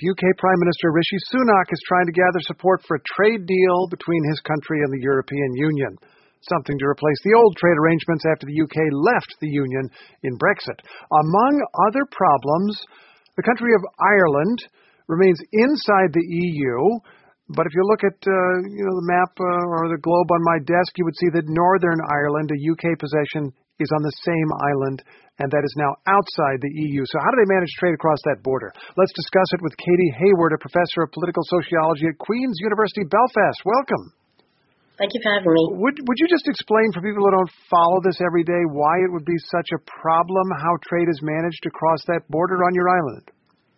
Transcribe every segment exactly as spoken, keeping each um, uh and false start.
U K Prime Minister Rishi Sunak is trying to gather support for a trade deal between his country and the European Union, something to replace the old trade arrangements after the U K left the Union in Brexit. Among other problems, the country of Ireland remains inside the E U, but if you look at uh, you know, the map uh, or the globe on my desk, you would see that Northern Ireland, a U K possession, is on the same island, and that is now outside the E U. So how do they manage trade across that border? Let's discuss it with Katie Hayward, a professor of political sociology at Queen's University Belfast. Welcome. Thank you for having me. Would would you just explain for people who don't follow this every day why it would be such a problem how trade is managed across that border on your island?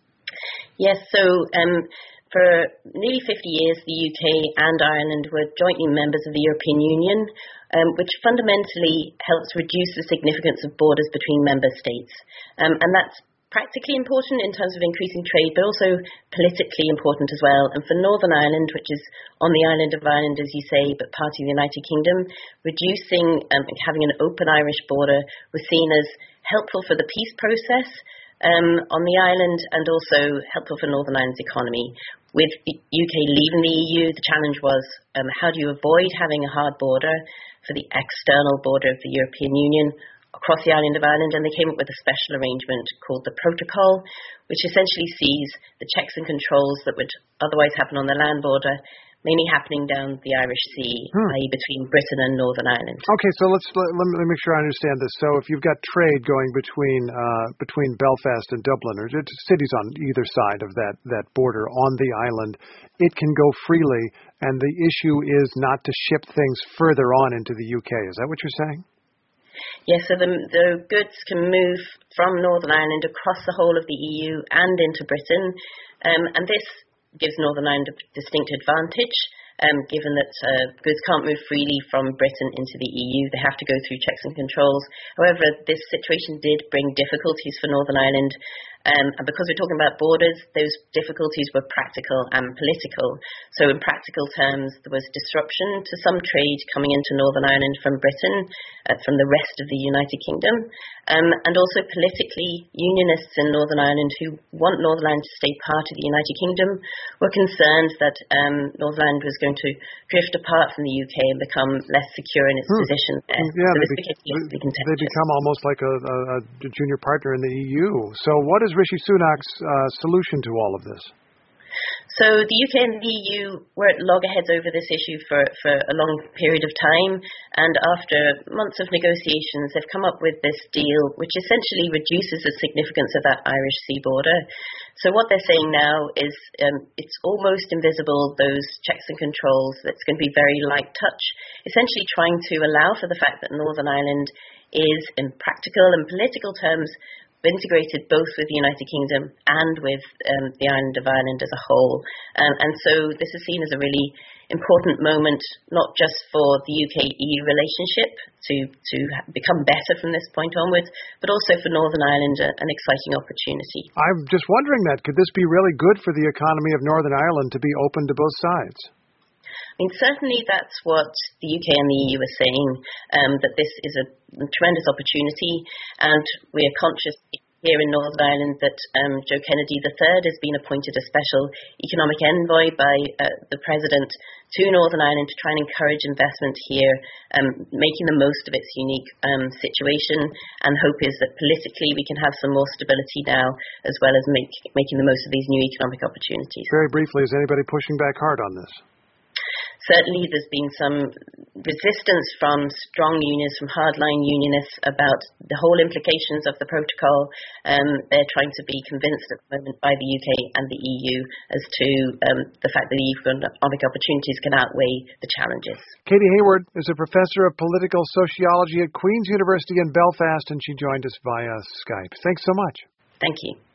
Yes, so um, for nearly fifty years, the U K and Ireland were jointly members of the European Union, um, which fundamentally helps reduce the significance of borders between member states. Um, and that's practically important in terms of increasing trade, but also politically important as well. And for Northern Ireland, which is on the island of Ireland, as you say, but part of the United Kingdom, reducing um, and having an open Irish border was seen as helpful for the peace process um, on the island and also helpful for Northern Ireland's economy. With the U K leaving the E U, the challenge was um, how do you avoid having a hard border for the external border of the European Union across the island of Ireland, and they came up with a special arrangement called the Protocol, which essentially sees the checks and controls that would otherwise happen on the land border mainly happening down the Irish Sea, hmm. that is between Britain and Northern Ireland. Okay, so let's let, let, me, let me make sure I understand this. So if you've got trade going between uh, between Belfast and Dublin, or cities on either side of that, that border on the island, it can go freely, and the issue is not to ship things further on into the U K. Is that what you're saying? Yes, so the, the goods can move from Northern Ireland across the whole of the E U and into Britain, um, and this gives Northern Ireland a distinct advantage, um, given that uh, goods can't move freely from Britain into the E U. They have to go through checks and controls. However, this situation did bring difficulties for Northern Ireland, um, and because we're talking about borders, those difficulties were practical and political. So in practical terms, there was disruption to some trade coming into Northern Ireland from Britain, uh, from the rest of the United Kingdom, um, and also politically, unionists in Northern Ireland who want Northern Ireland to stay part of the United Kingdom were concerned that um, Northern Ireland was going to drift apart from the U K and become less secure in its hmm. position there. Yeah, so they, be, they, they become almost like a, a, a junior partner in the E U. So what is Rishi Sunak's uh, solution to all of this? So the U K and the E U were at loggerheads over this issue for, for a long period of time, and after months of negotiations, they've come up with this deal which essentially reduces the significance of that Irish sea border. So what they're saying now is um, it's almost invisible, those checks and controls, that's going to be very light touch, essentially trying to allow for the fact that Northern Ireland is, in practical and political terms, integrated both with the United Kingdom and with um, the island of Ireland as a whole. Um, and so this is seen as a really important moment, not just for the U K E U relationship to, to become better from this point onwards, but also for Northern Ireland, a, an exciting opportunity. I'm just wondering that. Could this be really good for the economy of Northern Ireland to be open to both sides? I mean, certainly that's what the U K and the E U are saying, um, that this is a tremendous opportunity, and we are conscious here in Northern Ireland that um, Joe Kennedy the third has been appointed a special economic envoy by uh, the President to Northern Ireland to try and encourage investment here, um, making the most of its unique um, situation, and hope is that politically we can have some more stability now, as well as make, making the most of these new economic opportunities. Very briefly, is anybody pushing back hard on this? Certainly there's been some resistance from strong unions, from hardline unionists about the whole implications of the protocol. Um, they're trying to be convinced at the moment by the U K and the E U as to um, the fact that the economic opportunities can outweigh the challenges. Katie Hayward is a professor of political sociology at Queen's University in Belfast, and she joined us via Skype. Thanks so much. Thank you.